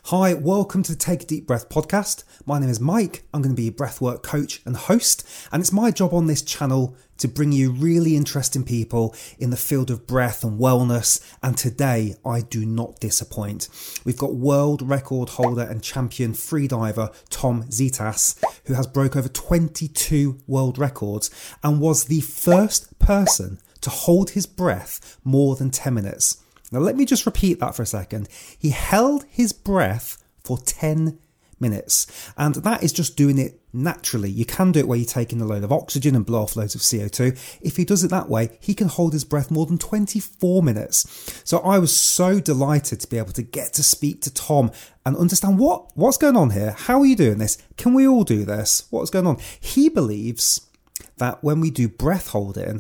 Hi, welcome to the Take a Deep Breath podcast. My name is Mike. I'm going to be your breathwork coach and host, and it's my job on this channel to bring you really interesting people in the field of breath and wellness, and today I do not disappoint. We've got world record holder and champion freediver Tom Zitas, who has broke over 22 world records and was the first person to hold his breath more than 10 minutes. Now, let me just repeat that for a second. He held his breath for 10 minutes, and that is just doing it naturally. You can do it where you take in a load of oxygen and blow off loads of CO2. If he does it that way, he can hold his breath more than 24 minutes. So I was so delighted to be able to get to speak to Tom and understand what's going on here. How are you doing this? Can we all do this? What's going on? He believes that when we do breath holding,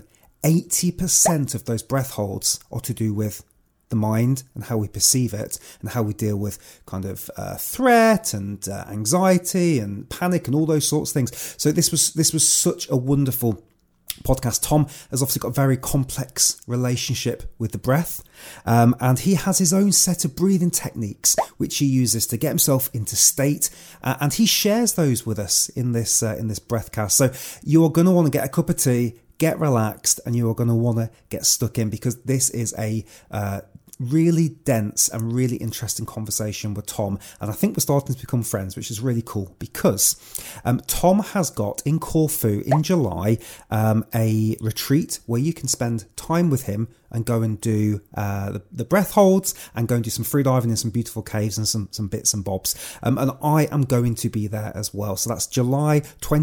80% of those breath holds are to do with the mind and how we perceive it and how we deal with kind of threat and anxiety and panic and all those sorts of things. So this was such a wonderful podcast. Tom has obviously got a very complex relationship with the breath, and he has his own set of breathing techniques which he uses to get himself into state, and he shares those with us in this breathcast. So you are going to want to get a cup of tea, get relaxed, and you are going to want to get stuck in, because this is a really dense and really interesting conversation with Tom. And I think we're starting to become friends, which is really cool, because Tom has got in Corfu in July a retreat where you can spend time with him and go and do the breath holds and go and do some free diving in some beautiful caves and some bits and bobs. And I am going to be there as well. So that's July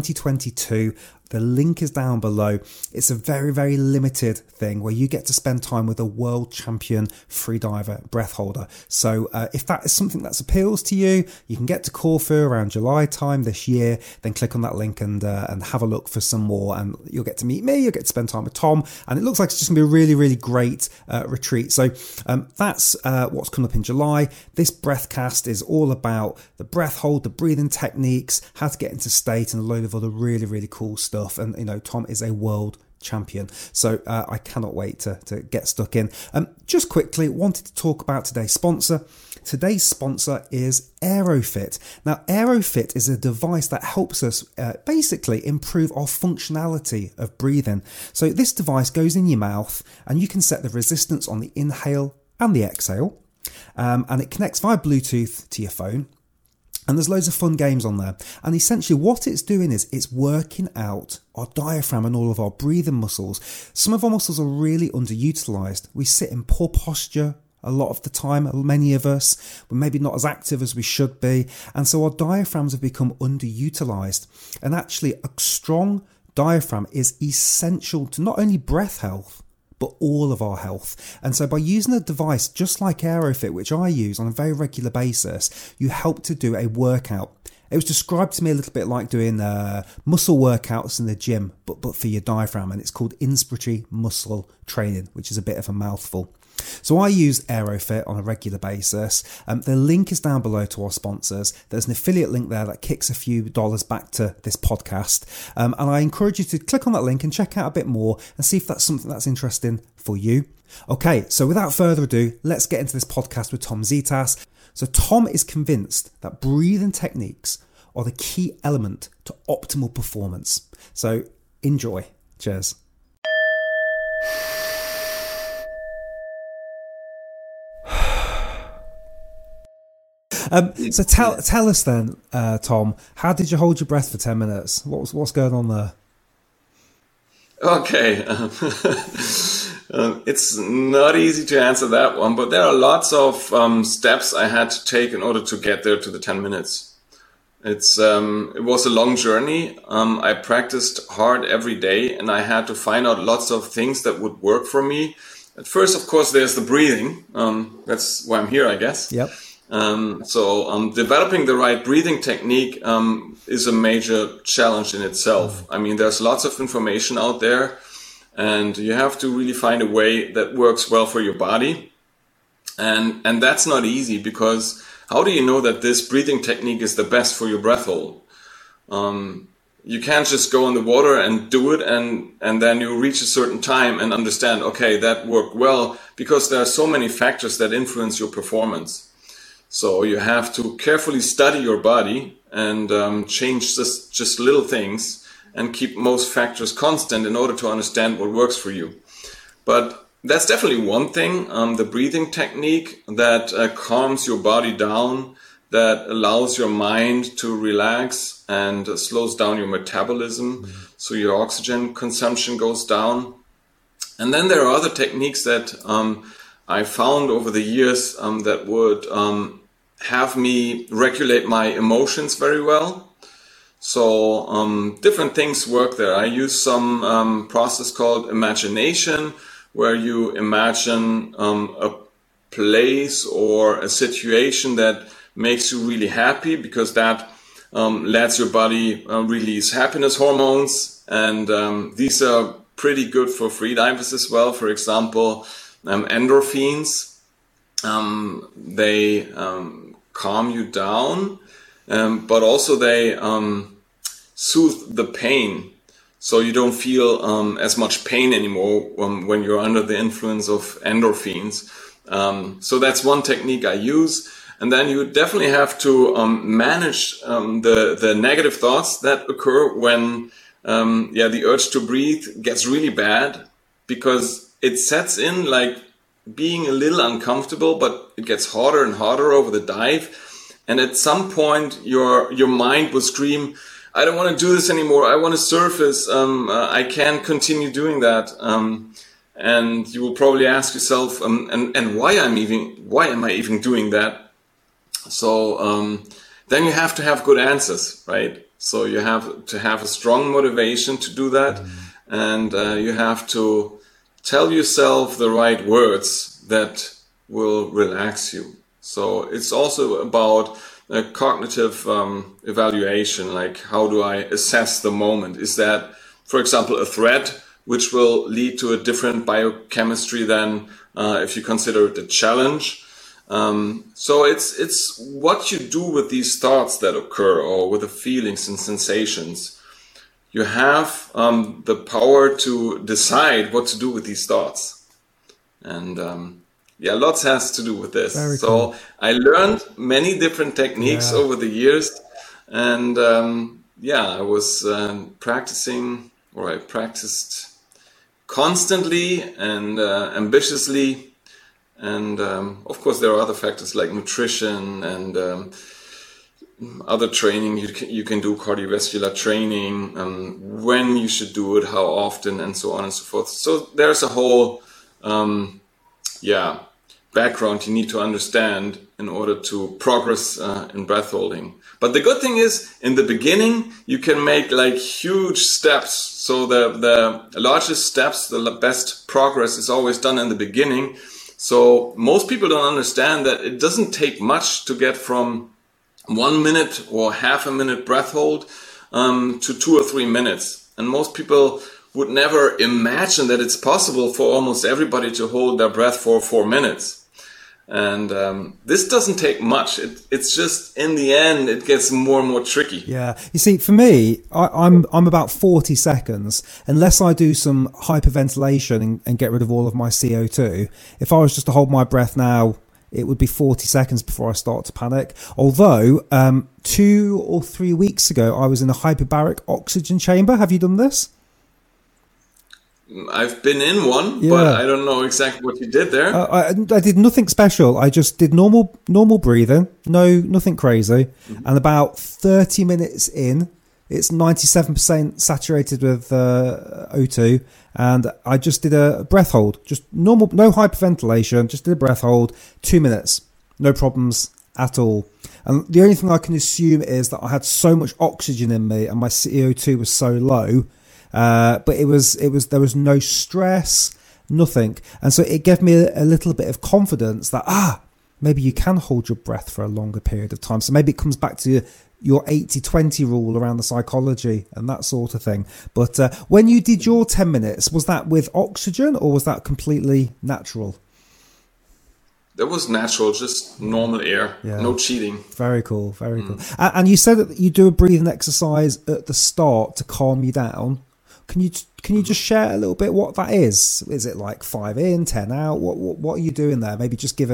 2022. The link is down below. It's a very, very limited thing where you get to spend time with a world champion freediver breath holder. So if that is something that appeals to you, you can get to Corfu around July time this year, then click on that link and have a look for some more, and you'll get to meet me, you'll get to spend time with Tom, and it looks like it's just going to be a really, really great retreat. So that's what's coming up in July. This breathcast is all about the breath hold, the breathing techniques, how to get into state, and a load of other really, really cool stuff. And you know, Tom is a world champion, so I cannot wait to get stuck in. Just quickly, wanted to talk about today's sponsor. Today's sponsor is Aerofit. Now, Aerofit is a device that helps us basically improve our functionality of breathing. So this device goes in your mouth, and you can set the resistance on the inhale and the exhale, and it connects via Bluetooth to your phone. And there's loads of fun games on there. And essentially what it's doing is it's working out our diaphragm and all of our breathing muscles. Some of our muscles are really underutilized. We sit in poor posture a lot of the time, many of us. We're maybe not as active as we should be. And so our diaphragms have become underutilized. And actually a strong diaphragm is essential to not only breath health, but all of our health. And so by using a device just like Aerofit, which I use on a very regular basis, you help to do a workout. It was described to me a little bit like doing muscle workouts in the gym, but for your diaphragm, and it's called inspiratory muscle training, which is a bit of a mouthful. So I use Aerofit on a regular basis. The link is down below to our sponsors. There's an affiliate link there that kicks a few dollars back to this podcast. And I encourage you to click on that link and check out a bit more and see if that's something that's interesting for you. Okay, so without further ado, let's get into this podcast with Tom Zitas. So Tom is convinced that breathing techniques are the key element to optimal performance. So enjoy. Cheers. So tell us then, Tom, how did you hold your breath for 10 minutes? What's going on there? Okay. It's not easy to answer that one, but there are lots of steps I had to take in order to get there to the 10 minutes. It was a long journey. I practiced hard every day, and I had to find out lots of things that would work for me. At first, of course, there's the breathing. That's why I'm here, I guess. Yep. So developing the right breathing technique is a major challenge in itself. I mean, there's lots of information out there, and you have to really find a way that works well for your body. And that's not easy, because how do you know that this breathing technique is the best for your breath hold? You can't just go in the water and do it and then you reach a certain time and understand, okay, that worked well, because there are so many factors that influence your performance. So you have to carefully study your body and change just little things and keep most factors constant in order to understand what works for you. But that's definitely one thing, the breathing technique that calms your body down, that allows your mind to relax and slows down your metabolism, so your oxygen consumption goes down. And then there are other techniques that I found over the years that would have me regulate my emotions very well. So different things work there. I use some process called imagination, where you imagine a place or a situation that makes you really happy, because that lets your body release happiness hormones, and these are pretty good for freedivers as well. For example, endorphins, they calm you down, but also they soothe the pain, so you don't feel as much pain anymore when you're under the influence of endorphins. So that's one technique I use. And then you definitely have to manage the negative thoughts that occur when the urge to breathe gets really bad, because it sets in like being a little uncomfortable, but it gets harder and harder over the dive. And at some point, your mind will scream, I don't want to do this anymore. I want to surface. I can't continue doing that. And you will probably ask yourself, and why am I even doing that? So then you have to have good answers, right? So you have to have a strong motivation to do that, and you have to tell yourself the right words that will relax you. So it's also about cognitive evaluation, like how do I assess the moment? Is that, for example, a threat which will lead to a different biochemistry than if you consider it a challenge? So it's what you do with these thoughts that occur, or with the feelings and sensations. You have the power to decide what to do with these thoughts. And lots has to do with this. Very so cool. I learned many different techniques over the years. And I was practicing, or I practiced constantly and ambitiously. And of course, there are other factors like nutrition and other training. You can do cardiovascular training, when you should do it, how often, and so on and so forth. So there's a whole background you need to understand in order to progress in breath holding. But the good thing is, in the beginning, you can make like huge steps. So the largest steps, the best progress is always done in the beginning. So most people don't understand that it doesn't take much to get from 1 minute or half a minute breath hold to 2 or 3 minutes. And most people would never imagine that it's possible for almost everybody to hold their breath for 4 minutes. And this doesn't take much. It's just, in the end, it gets more and more tricky. Yeah. You see, for me, I'm about 40 seconds, unless I do some hyperventilation and get rid of all of my CO2. If I was just to hold my breath now, it would be 40 seconds before I start to panic. Although 2 or 3 weeks ago, I was in a hyperbaric oxygen chamber. Have you done this? I've been in one, but I don't know exactly what you did there. I did nothing special. I just did normal breathing, nothing crazy. Mm-hmm. And about 30 minutes in, it's 97% saturated with O2, and I just did a breath hold, just normal, no hyperventilation, just did a breath hold, 2 minutes, no problems at all. And the only thing I can assume is that I had so much oxygen in me, and my CO2 was so low. But there was no stress, nothing. And so it gave me a little bit of confidence that, maybe you can hold your breath for a longer period of time. So maybe it comes back to your 80-20 rule around the psychology and that sort of thing. But when you did your 10 minutes, was that with oxygen or was that completely natural? That was natural, just normal air, no cheating. Very cool, very cool. And you said that you do a breathing exercise at the start to calm you down. Can you just share a little bit what that is? Is it like 5 in, 10 out? What are you doing there? Maybe just give it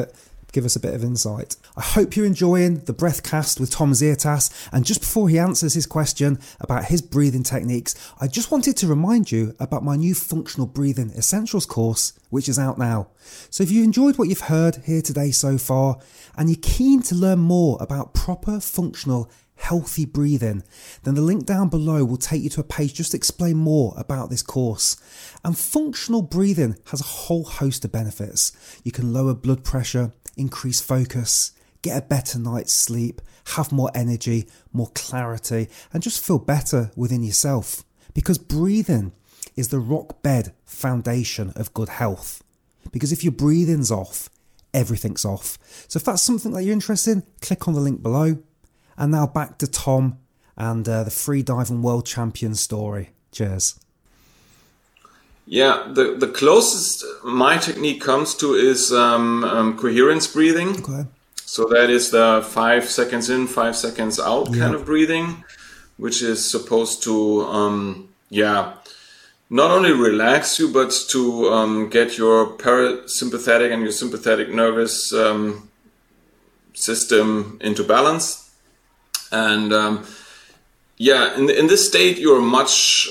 give us a bit of insight. I hope you're enjoying the Breathcast with Tom Ziertas, and just before he answers his question about his breathing techniques, I just wanted to remind you about my new Functional Breathing Essentials course, which is out now. So if you've enjoyed what you've heard here today so far, and you're keen to learn more about proper, functional, healthy breathing, then the link down below will take you to a page just to explain more about this course. And functional breathing has a whole host of benefits. You can lower blood pressure, increase focus, get a better night's sleep, have more energy, more clarity, and just feel better within yourself. Because breathing is the rock bed foundation of good health. Because if your breathing's off, everything's off. So if that's something that you're interested in, click on the link below. And now back to Tom and the freediving world champion story. Cheers. Yeah, the closest my technique comes to is coherence breathing. Okay. So that is the 5 seconds in, 5 seconds out kind of breathing, which is supposed to, not only relax you, but to get your parasympathetic and your sympathetic nervous system into balance. And in this state, you're much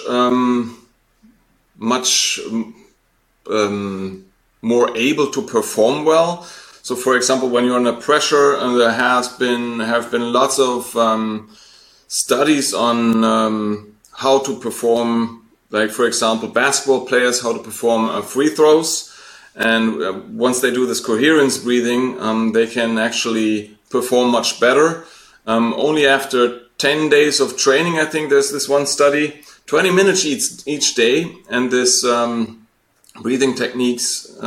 more able to perform well. So, for example, when you're under pressure, and there have been lots of studies on how to perform, like for example, basketball players, how to perform free throws. And once they do this coherence breathing, they can actually perform much better. Only after 10 days of training, I think there's this one study, 20 minutes each day, and this breathing technique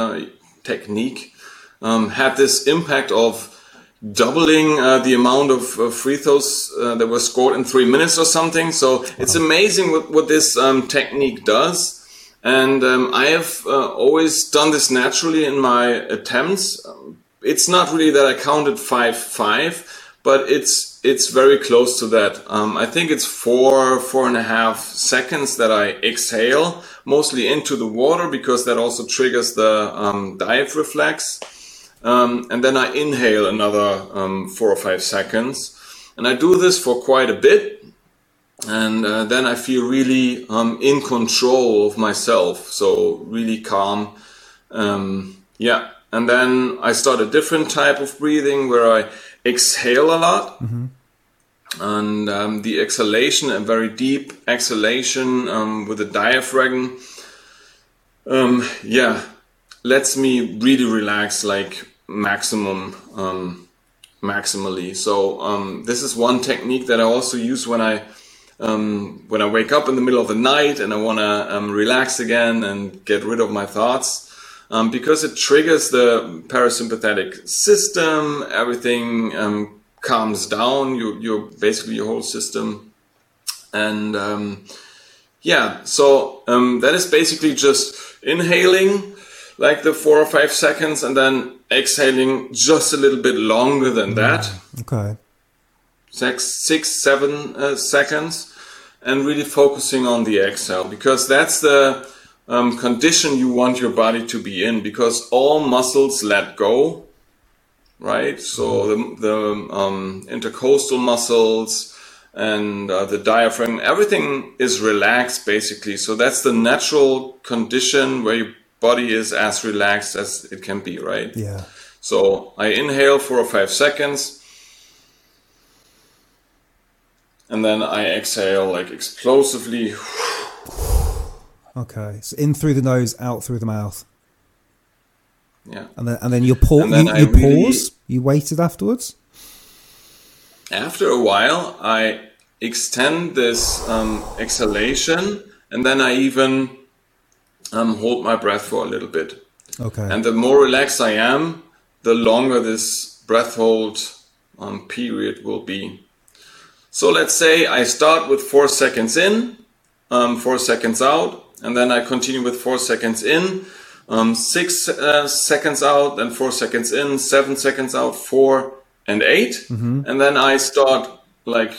had this impact of doubling the amount of free throws that were scored in 3 minutes or something. So it's amazing what this technique does. And I have always done this naturally in my attempts. It's not really that I counted 5-5. But it's very close to that. I think it's 4.5 seconds that I exhale, mostly into the water, because that also triggers the dive reflex. And then I inhale another 4 or 5 seconds. And I do this for quite a bit. And then I feel really in control of myself. So really calm. And then I start a different type of breathing where I exhale a lot, and the exhalation, a very deep exhalation with the diaphragm, lets me really relax, like maximally. So this is one technique that I also use when I wake up in the middle of the night and I want to relax again and get rid of my thoughts. Because it triggers the parasympathetic system, everything calms down, your basically your whole system. And that is basically just inhaling like the 4 or 5 seconds and then exhaling just a little bit longer than that. Okay. 6-7 seconds, and really focusing on the exhale, because that's the condition you want your body to be in, because all muscles let go, right? So the intercostal muscles and the diaphragm, everything is relaxed basically. So that's the natural condition where your body is as relaxed as it can be, right? Yeah. So I inhale 4 or 5 seconds, and then I exhale like explosively. Okay, so in through the nose, out through the mouth. Yeah. And then you pause. You waited afterwards. After a while, I extend this exhalation, and then I even hold my breath for a little bit. Okay. And the more relaxed I am, the longer this breath hold period will be. So let's say I start with 4 seconds in, 4 seconds out, and then I continue with 4 seconds in, 6 seconds out, then 4 seconds in, 7 seconds out, 4 and 8. Mm-hmm. And then I start like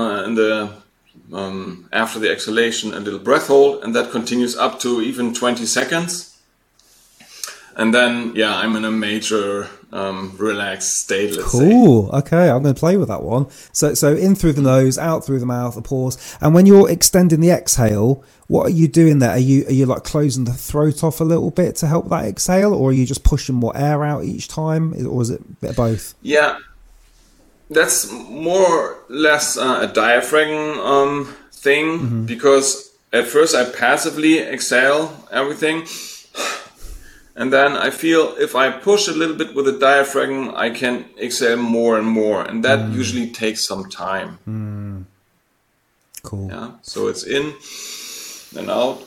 after the exhalation, a little breath hold, and that continues up to even 20 seconds. And then, I'm in a major relaxed state, let's say. Cool. Okay, I'm going to play with that one. So in through the nose, out through the mouth, a pause. And when you're extending the exhale, what are you doing there? Are you like closing the throat off a little bit to help that exhale, or are you just pushing more air out each time, or is it a bit of both? Yeah, that's more or less a diaphragm thing, because at first I passively exhale everything. And then I feel if I push a little bit with the diaphragm, I can exhale more and more. And that usually takes some time. Cool. Yeah. So it's in, then out.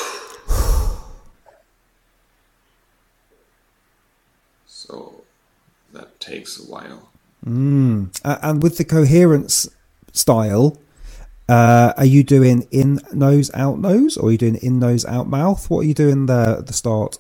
So that takes a while. And with the coherence style, are you doing in nose, out nose, or are you doing in nose, out mouth? What are you doing there at the start?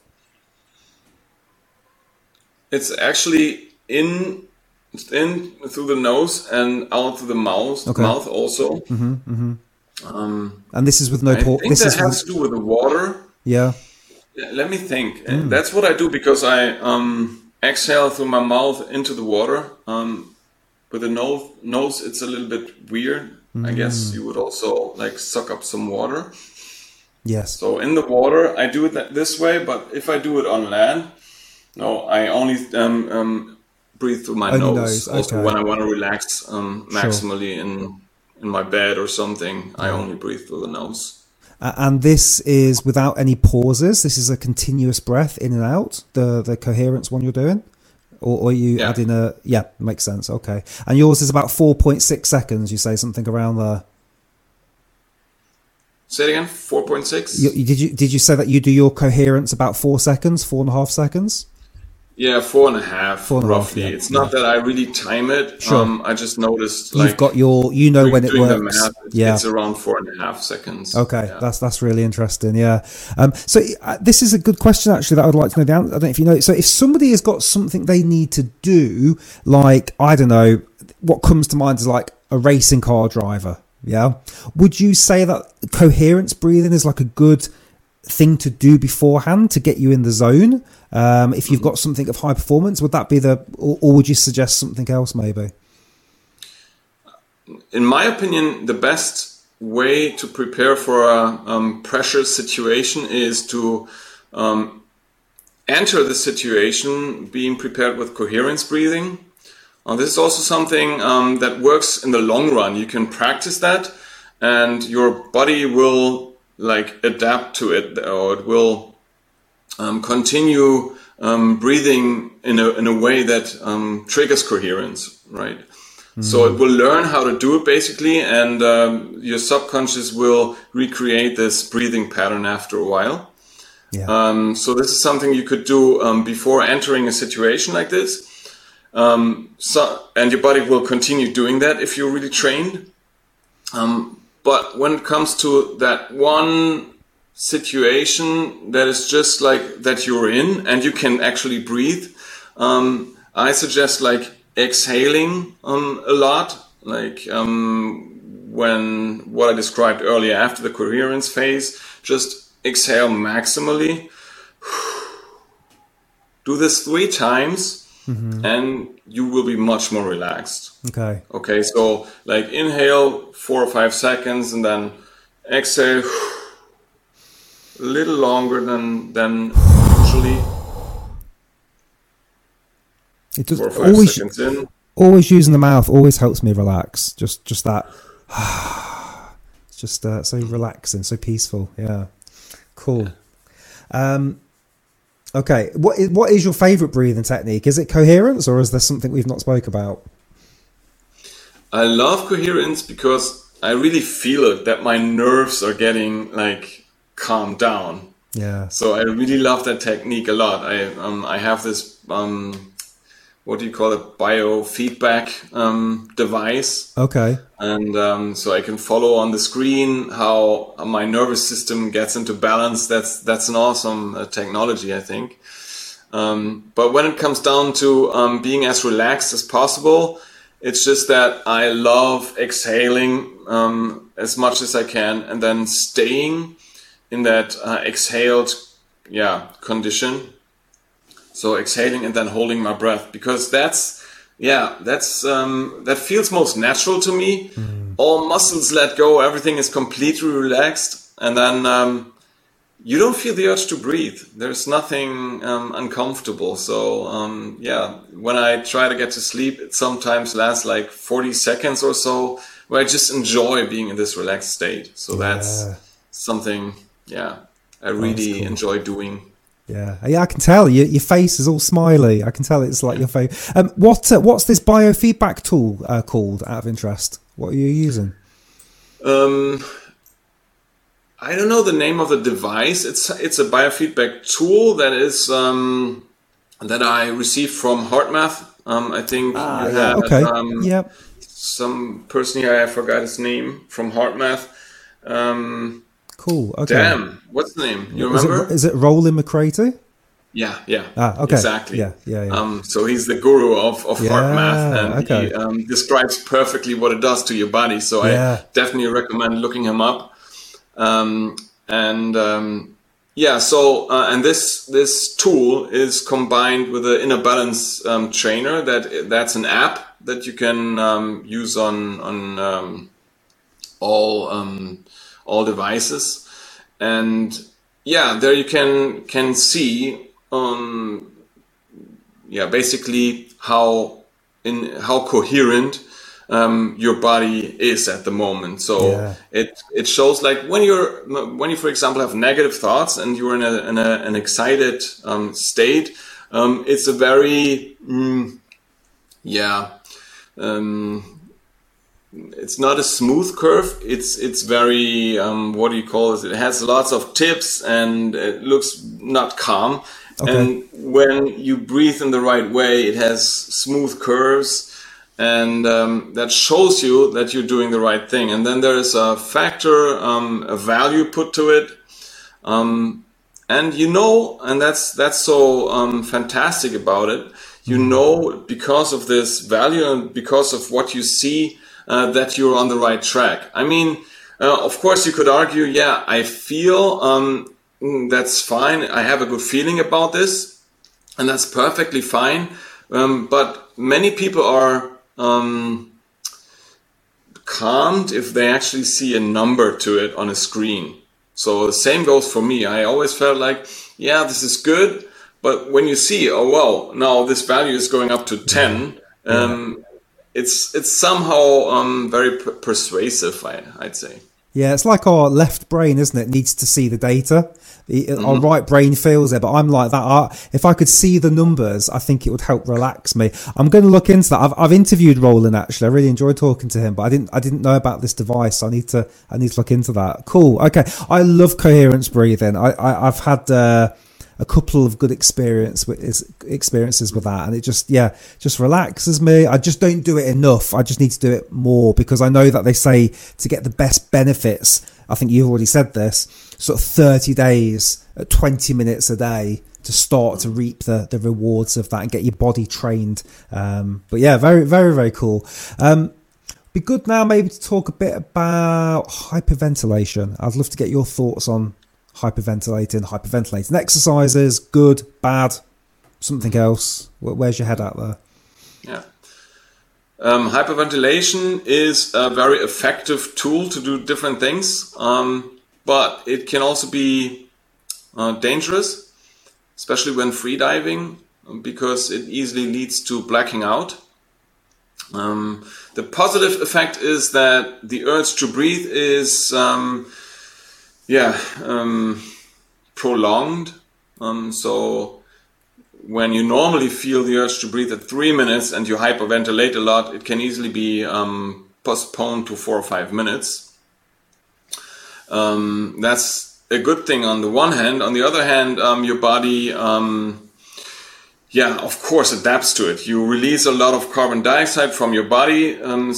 It's actually in through the nose and out through the mouth. Okay. Mouth also. And this is with no pause. I think that has to do with the water. Yeah. Let me think. That's what I do, because I exhale through my mouth into the water. With the nose, it's a little bit weird. I guess you would also like suck up some water. Yes. So in the water, I do it this way. But if I do it on land, no, I only breathe through my nose. Also, okay. when I want to relax maximally in my bed or something, I only breathe through the nose. And this is without any pauses. This is a continuous breath in and out. The coherence one you're doing, or are you adding a? Yeah, makes sense. Okay, and yours is about 4.6 seconds. You say something around there. Say it again. 4.6. Did you say that you do your coherence about 4 seconds, 4.5 seconds? Yeah, 4.5 roughly. Yeah, it's not that I really time it. Sure. I just noticed you've got your, when it works. The math, it's around 4.5 seconds. Okay, that's really interesting. Yeah. So this is a good question actually that I'd like to know the answer. I don't know if you know. So if somebody has got something they need to do, like I don't know, what comes to mind is like a racing car driver. Yeah. Would you say that coherence breathing is like a good thing to do beforehand to get you in the zone? If you've got something of high performance, would that be or would you suggest something else maybe? In my opinion, the best way to prepare for a pressure situation is to enter the situation being prepared with coherence breathing. This is also something that works in the long run. You can practice that and your body will adapt to it, or it will continue breathing in a way that triggers coherence, right? So it will learn how to do it basically, and your subconscious will recreate this breathing pattern after a while. Yeah. So this is something you could do before entering a situation like this. And your body will continue doing that if you're really trained. But when it comes to that one situation that is just like that you're in and you can actually breathe, I suggest exhaling a lot, when what I described earlier after the coherence phase, just exhale maximally. Do this 3 times. And you will be much more relaxed. Okay. So inhale 4 or 5 seconds, and then exhale a little longer than usually. It does 4 or 5 seconds in. Always using the mouth always helps me relax. Just that. It's just so relaxing, so peaceful. Yeah. Cool. Okay, what is your favourite breathing technique? Is it coherence, or is there something we've not spoke about? I love coherence because I really feel it, that my nerves are getting calmed down. Yeah. So I really love that technique a lot. I have this what do you call it, biofeedback device. Okay. And so I can follow on the screen how my nervous system gets into balance. That's an awesome technology, I think. But when it comes down to being as relaxed as possible, it's just that I love exhaling as much as I can and then staying in that exhaled condition. So exhaling and then holding my breath, because that feels most natural to me. All muscles let go, everything is completely relaxed, and then you don't feel the urge to breathe. There's nothing uncomfortable. So when I try to get to sleep, it sometimes lasts like 40 seconds or so, where I just enjoy being in this relaxed state. So that's something, I really enjoy doing. Yeah, I can tell your face is all smiley. I can tell it's like your face. What's this biofeedback tool called? Out of interest, what are you using? I don't know the name of the device. It's a biofeedback tool that is that I received from HeartMath. I think you had some person here, I forgot his name, from HeartMath. Cool. Okay. Damn, what's the name? You remember? Is it Roland McCraty? Yeah. Okay. Exactly. Yeah. So he's the guru of HeartMath, and he describes perfectly what it does to your body. So I definitely recommend looking him up. And this tool is combined with the Inner Balance trainer. That's an app that you can use on all devices, and there you can see basically how coherent your body is at the moment. So it shows, like when you for example have negative thoughts and you're in an excited state, it's a very it's not a smooth curve. It's very what do you call it? It has lots of tips and it looks not calm. Okay. And when you breathe in the right way, it has smooth curves. And that shows you that you're doing the right thing. And then there is a factor, a value put to it. And and that's so fantastic about it. Because of this value and because of what you see, that you're on the right track. I mean, of course you could argue, I feel that's fine. I have a good feeling about this, and that's perfectly fine. But many people are calmed if they actually see a number to it on a screen. So the same goes for me. I always felt like, this is good, but when you see, oh wow, now this value is going up to 10, it's somehow very persuasive, I'd say. Yeah, it's like our left brain, isn't it? Needs to see the data. Our right brain feels it, but I'm like that. If I could see the numbers, I think it would help relax me. I'm going to look into that. I've interviewed Roland, actually. I really enjoyed talking to him, but I didn't know about this device. So I need to look into that. Cool. Okay. I love coherence breathing. I've had a couple of good experiences with that, and it just relaxes me. I just don't do it enough. I just need to do it more, because I know that they say to get the best benefits, I think you've already said this, sort of 30 days at 20 minutes a day to start to reap the rewards of that and get your body trained. But very, very, very cool. Be good now maybe to talk a bit about hyperventilation. I'd love to get your thoughts on hyperventilating exercises. Good, bad, something else. Where's your head at there? Hyperventilation is a very effective tool to do different things, but it can also be dangerous, especially when freediving, because it easily leads to blacking out. The positive effect is that the urge to breathe is prolonged. So when you normally feel the urge to breathe at 3 minutes and you hyperventilate a lot, it can easily be postponed to 4 or 5 minutes. That's a good thing on the one hand. On the other hand, your body, of course, adapts to it. You release a lot of carbon dioxide from your body.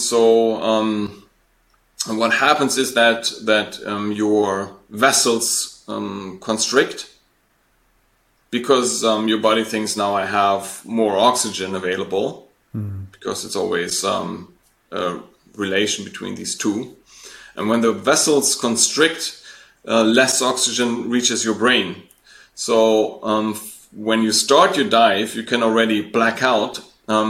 And what happens is that your vessels constrict, because your body thinks, now I have more oxygen available, because it's always a relation between these two. And when the vessels constrict, less oxygen reaches your brain. So when you start your dive, you can already black out,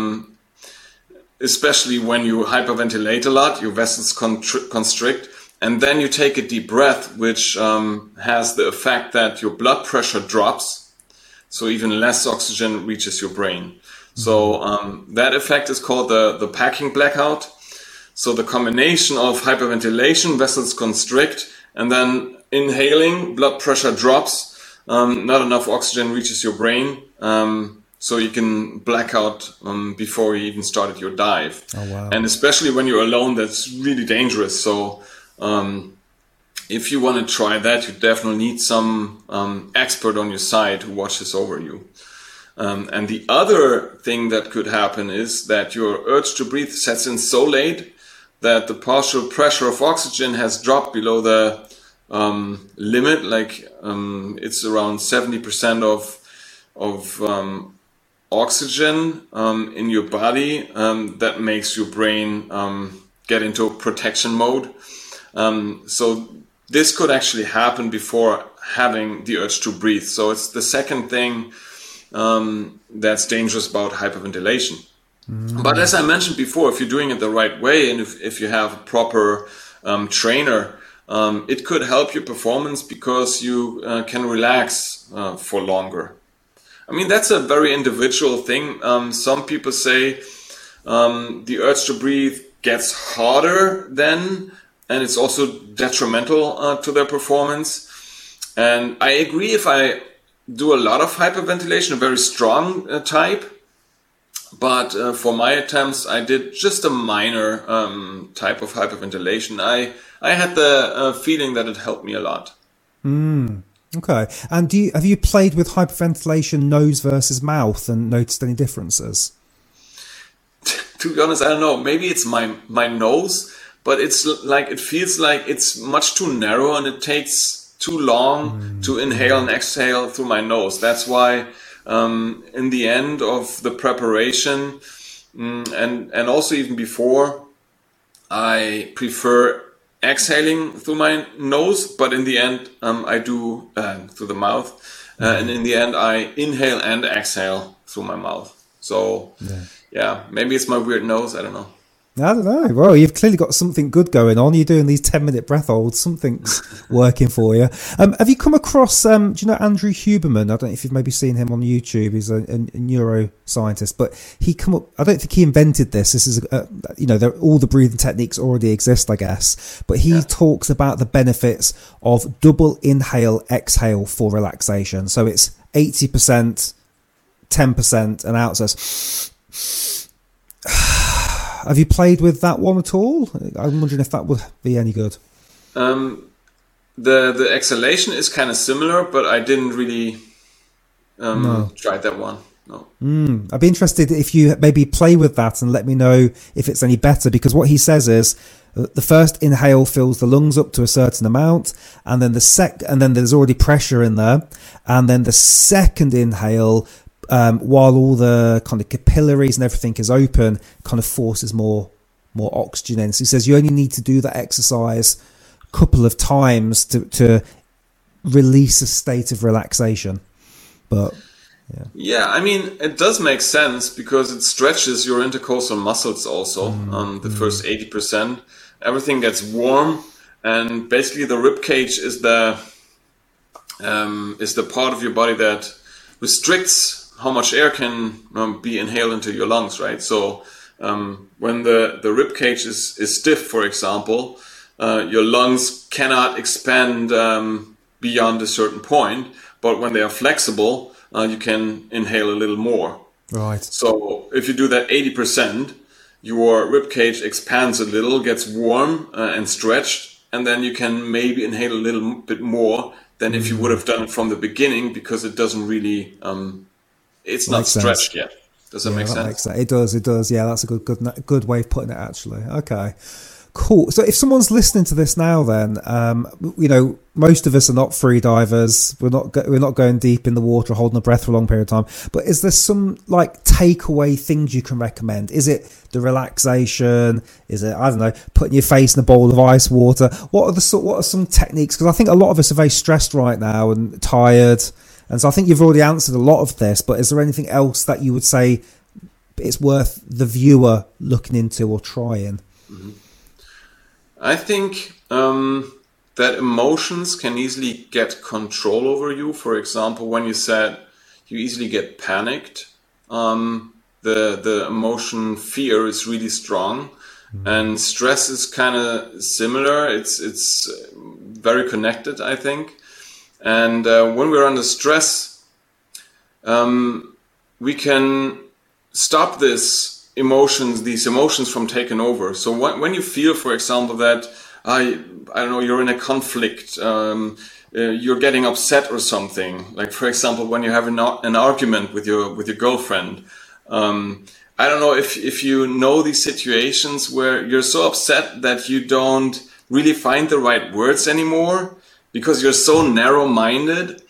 especially when you hyperventilate a lot, your vessels constrict, and then you take a deep breath, which has the effect that your blood pressure drops, so even less oxygen reaches your brain. So that effect is called the packing blackout. So the combination of hyperventilation, vessels constrict, and then inhaling, blood pressure drops, not enough oxygen reaches your brain, so you can black out before you even started your dive. Oh, wow. And especially when you're alone, that's really dangerous. So if you want to try that, you definitely need some expert on your side who watches over you. And the other thing that could happen is that your urge to breathe sets in so late that the partial pressure of oxygen has dropped below the limit, like it's around 70% of oxygen in your body that makes your brain get into protection mode. So this could actually happen before having the urge to breathe. So it's the second thing that's dangerous about hyperventilation. But as I mentioned before, if you're doing it the right way and if you have a proper trainer, it could help your performance because you can relax for longer. I mean, that's a very individual thing. Some people say the urge to breathe gets harder then, and it's also detrimental to their performance. And I agree, if I do a lot of hyperventilation, a very strong type, but for my attempts, I did just a minor type of hyperventilation. I had the feeling that it helped me a lot. Okay. And have you played with hyperventilation nose versus mouth and noticed any differences? To be honest, I don't know. Maybe it's my nose, but it's like, it feels like it's much too narrow and it takes too long to inhale and exhale through my nose. That's why in the end of the preparation and also even before, I prefer exhaling through my nose, but in the end I do through the mouth, and in the end I inhale and exhale through my mouth. So yeah, maybe it's my weird nose, I don't know. I don't know. Well, you've clearly got something good going on. You're doing these 10-minute breath holds. Something's working for you. Have you come across, do you know Andrew Huberman? I don't know if you've maybe seen him on YouTube. He's a neuroscientist, but I don't think he invented this. This is, all the breathing techniques already exist, I guess. But he talks about the benefits of double inhale, exhale for relaxation. So it's 80%, 10%, and out says... Have you played with that one at all? I'm wondering if that would be any good. The exhalation is kind of similar, but I didn't really try that one. No. I'd be interested if you maybe play with that and let me know if it's any better, because what he says is the first inhale fills the lungs up to a certain amount, and then then there's already pressure in there, and then the second inhale, while all the kind of capillaries and everything is open, kind of forces more oxygen in. So he says you only need to do that exercise a couple of times to release a state of relaxation. But yeah, I mean, it does make sense because it stretches your intercostal muscles also. The first 80%, everything gets warm, and basically the rib cage is the part of your body that restricts how much air can be inhaled into your lungs, right? So when the rib cage is stiff, for example, your lungs cannot expand beyond a certain point, but when they are flexible, you can inhale a little more. Right. So if you do that 80%, your rib cage expands a little, gets warm and stretched, and then you can maybe inhale a little bit more than if you would have done it from the beginning, because it doesn't really... it's not stretched yet. Does that make sense? It does. Yeah, that's a good way of putting it, actually. Okay, cool. So if someone's listening to this now, then most of us are not free divers. We're not going deep in the water, holding the breath for a long period of time. But is there some takeaway things you can recommend? Is it the relaxation? Is it, I don't know, putting your face in a bowl of ice water? What are some techniques? Because I think a lot of us are very stressed right now and tired. And so I think you've already answered a lot of this, but is there anything else that you would say it's worth the viewer looking into or trying? I think that emotions can easily get control over you. For example, when you said you easily get panicked, the emotion fear is really strong, and stress is kind of similar. It's very connected, I think. And when we're under stress, we can stop these emotions from taking over. So when you feel, for example, that I don't know, you're in a conflict, you're getting upset or something. Like, for example, when you have an argument with your girlfriend. I don't know if you know these situations where you're so upset that you don't really find the right words anymore because you're so narrow-minded.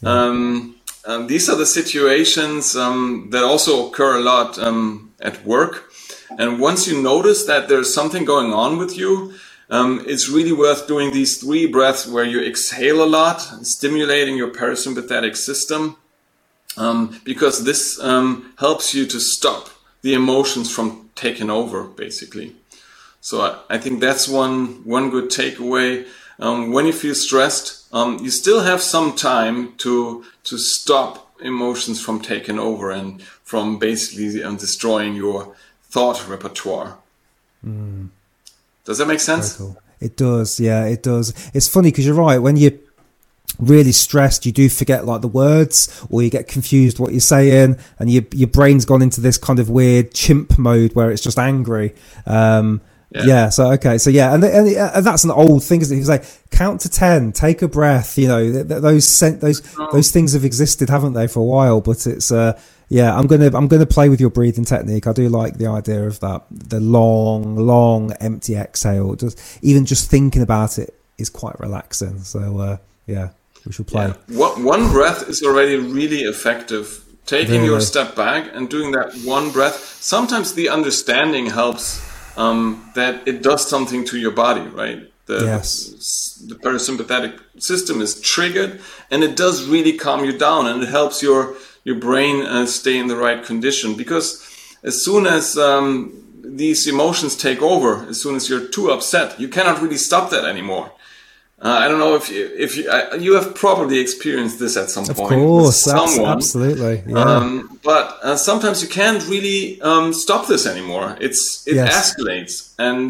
These are the situations that also occur a lot at work. And once you notice that there's something going on with you, it's really worth doing these 3 breaths where you exhale a lot, stimulating your parasympathetic system, because this helps you to stop the emotions from taking over, basically. So I think that's one good takeaway. When you feel stressed, you still have some time to stop emotions from taking over and from basically destroying your thought repertoire. Does that make sense? Very cool. It does, yeah, it does. It's funny because you're right. When you're really stressed, you do forget like the words, or you get confused what you're saying, and your brain's gone into this kind of weird chimp mode where it's just angry. Yeah. So okay. So yeah, and that's an old thing, isn't it? He was like, count to 10, take a breath. You know, those things have existed, haven't they, for a while? But it's yeah. I'm gonna play with your breathing technique. I do like the idea of that, the long empty exhale. Just thinking about it is quite relaxing. So yeah, we should play. Yeah. One breath is already really effective. Taking your step back and doing that one breath. Sometimes the understanding helps. That it does something to your body, right? The parasympathetic system is triggered, and it does really calm you down, and it helps your brain stay in the right condition. Because as soon as these emotions take over, as soon as you're too upset, you cannot really stop that anymore. I don't know if you have probably experienced this at some point. Of course, absolutely. Yeah. But sometimes you can't really stop this anymore. It escalates, and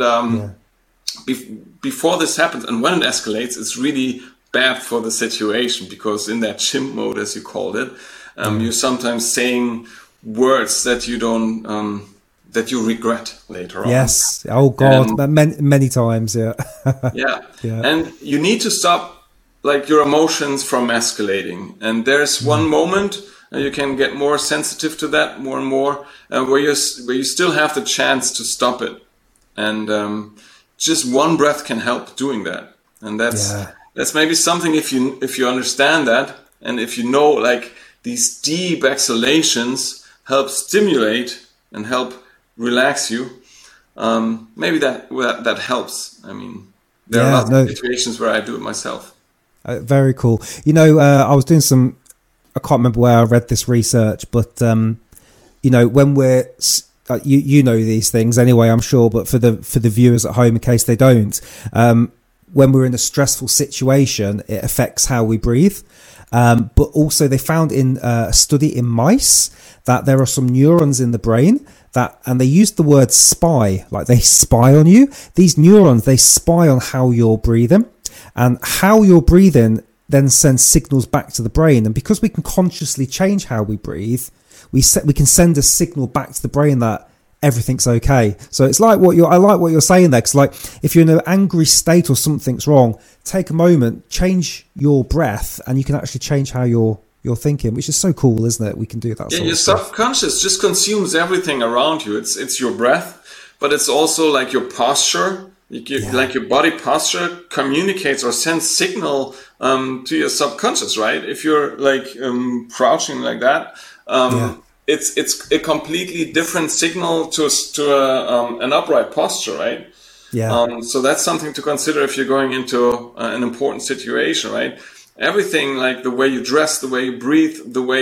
before this happens, and when it escalates, it's really bad for the situation, because in that chimp mode, as you called it, you're sometimes saying words that you don't. That you regret later on. Yes. Oh God, many times. Yeah. Yeah. And you need to stop like your emotions from escalating. And there's one moment you can get more sensitive to that more and more, where you still have the chance to stop it. And just one breath can help doing that. And that's maybe something if you understand that, and if you know like these deep exhalations help stimulate and help relax you, maybe that helps. I mean, there are lots of situations where I do it myself. Very cool. You know, I was doing I can't remember where I read this research, but you know, when we're you know these things anyway, I'm sure, but for the viewers at home, in case they don't, when we're in a stressful situation, it affects how we breathe. But also they found in a study in mice that there are some neurons in the brain and they used the word spy, like they spy on you. These neurons, they spy on how you're breathing, and how you're breathing then sends signals back to the brain. And because we can consciously change how we breathe, we can send a signal back to the brain that everything's okay. So it's like I like what you're saying there, because like if you're in an angry state or something's wrong, take a moment, change your breath, and you can actually change how you're thinking, which is so cool, isn't it? We can do that. Yeah, your subconscious just consumes everything around you. It's your breath, but it's also like your posture. Like your body posture communicates or sends signal to your subconscious, right? If you're like crouching like that, it's a completely different signal to an upright posture, right? Yeah. So that's something to consider if you're going into an important situation, right? everything, like the way you dress, the way you breathe, the way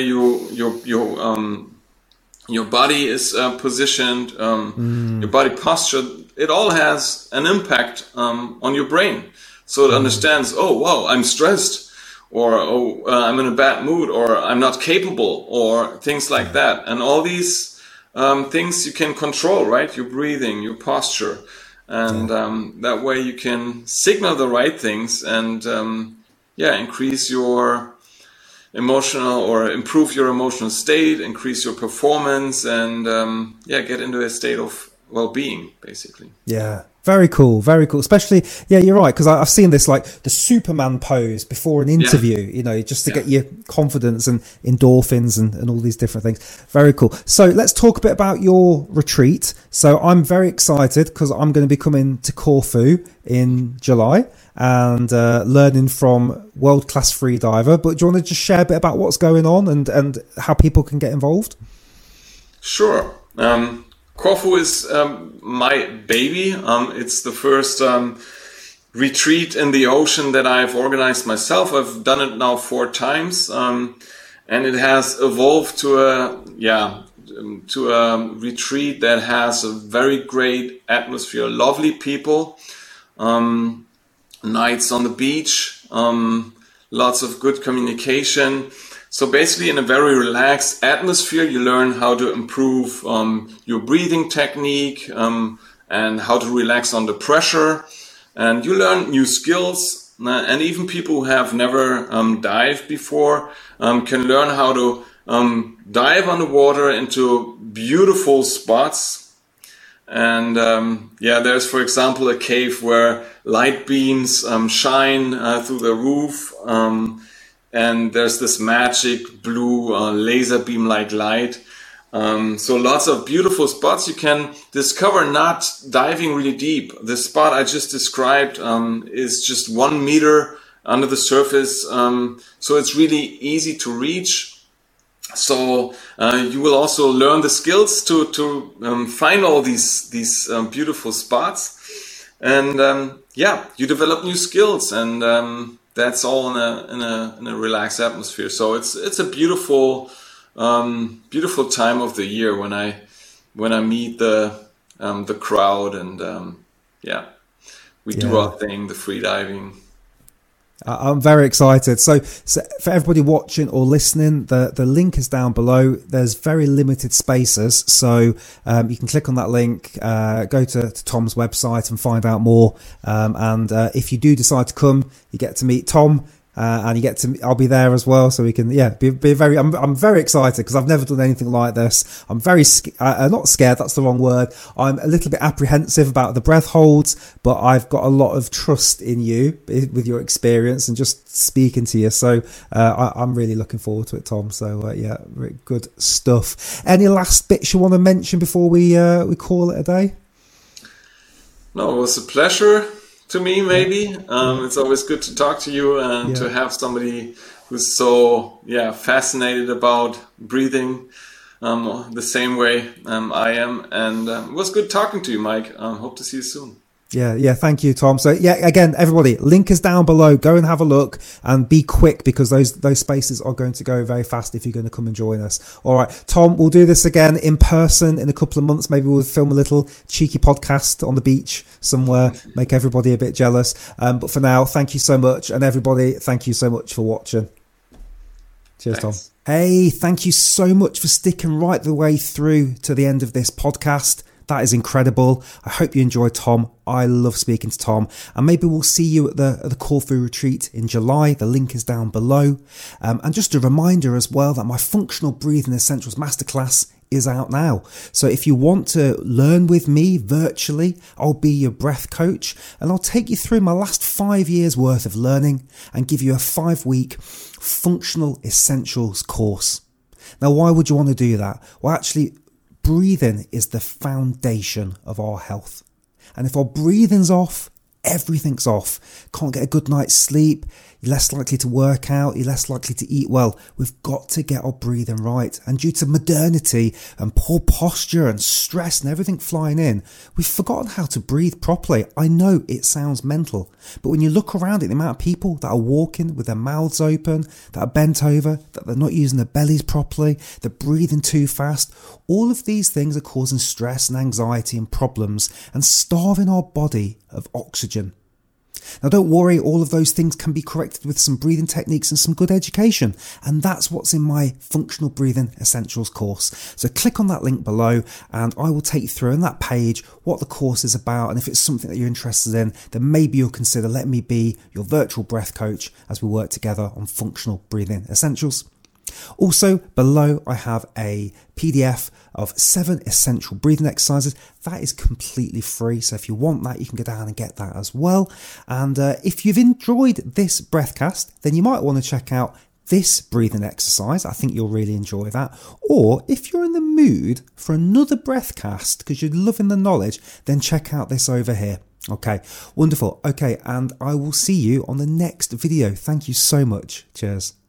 your body is positioned, your body posture, it all has an impact on your brain. So it understands, oh, wow, I'm stressed, or oh, I'm in a bad mood, or I'm not capable, or things like that. And all these things you can control, right? Your breathing, your posture. And that way you can signal the right things and increase your emotional or improve your emotional state, increase your performance, and get into a state of well-being, basically. Yeah. Very cool, very cool. Especially, you're right, because I've seen this, like the Superman pose before an interview, just to get your confidence and endorphins and all these different things. Very cool. So let's talk a bit about your retreat. So I'm very excited because I'm going to be coming to Corfu in July and learning from world-class freediver. But do you want to just share a bit about what's going on and how people can get involved? Sure. Corfu is my baby. It's the first retreat in the ocean that I've organized myself. I've done it now 4 times, and it has evolved to a retreat that has a very great atmosphere, lovely people, nights on the beach, lots of good communication. So basically, in a very relaxed atmosphere, you learn how to improve your breathing technique and how to relax under pressure. And you learn new skills. And even people who have never dived before can learn how to dive underwater into beautiful spots. And there's, for example, a cave where light beams shine through the roof. And there's this magic blue laser beam-like light. So lots of beautiful spots you can discover, not diving really deep. The spot I just described is just 1 meter under the surface. So it's really easy to reach. So you will also learn the skills to find all these beautiful spots. And you develop new skills, and that's all in a relaxed atmosphere. So it's a beautiful time of the year when I meet the crowd and we do our thing, the free diving. I'm very excited. So for everybody watching or listening, the link is down below. There's very limited spaces, so you can click on that link, go to Tom's website and find out more. And if you do decide to come, you get to meet Tom. And I'll be there as well, so we can, be very, I'm very excited because I've never done anything like this. I'm very, not scared, that's the wrong word. I'm a little bit apprehensive about the breath holds, but I've got a lot of trust in you with your experience and just speaking to you. So, I'm really looking forward to it, Tom. So, good stuff. Any last bits you want to mention before we call it a day? No, it was a pleasure. To me, maybe. It's always good to talk to you and to have somebody who's so fascinated about breathing the same way I am. And it was good talking to you, Mike. Hope to see you soon. Yeah. Thank you, Tom. So again, everybody, link is down below. Go and have a look and be quick because those spaces are going to go very fast if you're going to come and join us. All right, Tom, we'll do this again in person in a couple of months. Maybe we'll film a little cheeky podcast on the beach somewhere, make everybody a bit jealous. But for now, thank you so much. And everybody, thank you so much for watching. Cheers, Thanks. Tom. Hey, thank you so much for sticking right the way through to the end of this podcast. That is incredible. I hope you enjoyed Tom. I love speaking to Tom. And maybe we'll see you at the Corfu retreat in July. The link is down below. And just a reminder as well that my Functional Breathing Essentials Masterclass is out now. So if you want to learn with me virtually, I'll be your breath coach and I'll take you through my last 5 years worth of learning and give you a 5-week Functional Essentials course. Now, why would you want to do that? Well, actually, breathing is the foundation of our health. And if our breathing's off, everything's off. Can't get a good night's sleep. You're less likely to work out. You're less likely to eat well. We've got to get our breathing right. And due to modernity and poor posture and stress and everything flying in, we've forgotten how to breathe properly. I know it sounds mental, but when you look around at the amount of people that are walking with their mouths open, that are bent over, that they're not using their bellies properly, they're breathing too fast, all of these things are causing stress and anxiety and problems and starving our body of oxygen. Now don't worry, all of those things can be corrected with some breathing techniques and some good education, and that's what's in my Functional Breathing Essentials course. So click on that link below and I will take you through on that page what the course is about, and if it's something that you're interested in, then maybe you'll consider letting me be your virtual breath coach as we work together on Functional Breathing Essentials. Also, below I have a PDF of 7 essential breathing exercises. That is completely free, so if you want that, you can go down and get that as well. And if you've enjoyed this breathcast, then you might want to check out this breathing exercise. I think you'll really enjoy that. Or if you're in the mood for another breathcast because you're loving the knowledge, then check out this over here. Okay, wonderful. Okay, and I will see you on the next video. Thank you so much. Cheers.